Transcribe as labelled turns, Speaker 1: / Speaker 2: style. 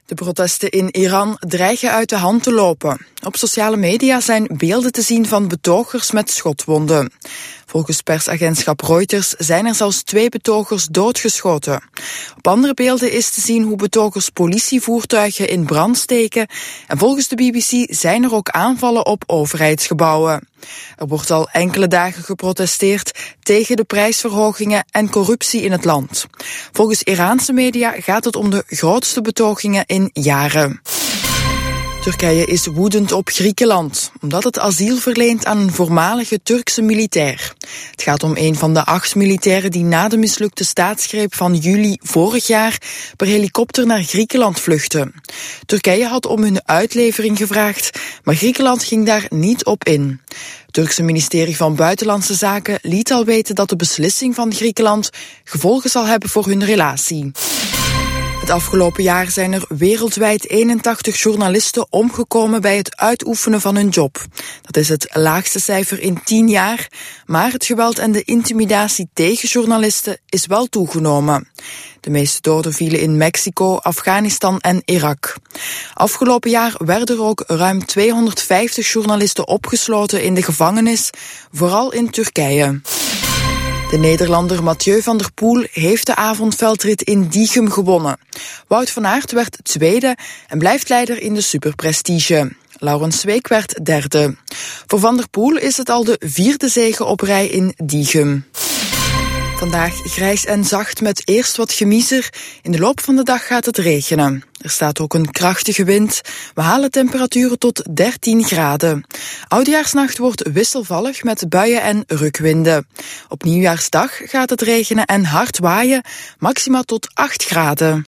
Speaker 1: De protesten in Iran dreigen uit de hand te lopen. Op sociale media zijn beelden te zien van betogers met schotwonden. Volgens persagentschap Reuters zijn er zelfs 2 betogers doodgeschoten. Op andere beelden is te zien hoe betogers politievoertuigen in brand steken. En volgens de BBC zijn er ook aanvallen op overheidsgebouwen. Er wordt al enkele dagen geprotesteerd tegen de prijsverhogingen en corruptie in het land. Volgens Iraanse media gaat het om de grootste betogingen in jaren. Turkije is woedend op Griekenland, omdat het asiel verleent aan een voormalige Turkse militair. Het gaat om een van de 8 militairen die na de mislukte staatsgreep van juli vorig jaar per helikopter naar Griekenland vluchtten. Turkije had om hun uitlevering gevraagd, maar Griekenland ging daar niet op in. Het Turkse ministerie van Buitenlandse Zaken liet al weten dat de beslissing van Griekenland gevolgen zal hebben voor hun relatie. Het afgelopen jaar zijn er wereldwijd 81 journalisten omgekomen bij het uitoefenen van hun job. Dat is het laagste cijfer in 10 jaar, maar het geweld en de intimidatie tegen journalisten is wel toegenomen. De meeste doden vielen in Mexico, Afghanistan en Irak. Afgelopen jaar werden er ook ruim 250 journalisten opgesloten in de gevangenis, vooral in Turkije. De Nederlander Mathieu van der Poel heeft de avondveldrit in Diegem gewonnen. Wout van Aert werd tweede en blijft leider in de Superprestige. Laurens Sweeck werd derde. Voor Van der Poel is het al de 4e zege op rij in Diegem. Vandaag grijs en zacht met eerst wat gemiezer. In de loop van de dag gaat het regenen. Er staat ook een krachtige wind. We halen temperaturen tot 13 graden. Oudejaarsnacht wordt wisselvallig met buien en rukwinden. Op Nieuwjaarsdag gaat het regenen en hard waaien, maxima tot 8 graden.